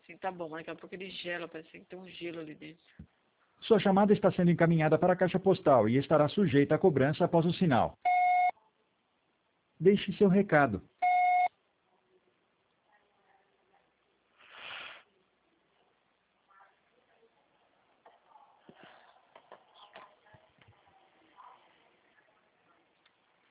assim, tá bom, mas daqui a pouco ele gela, parece que tem um gelo ali dentro. Sua chamada está sendo encaminhada para a caixa postal e estará sujeita a cobrança após o sinal. Deixe seu recado.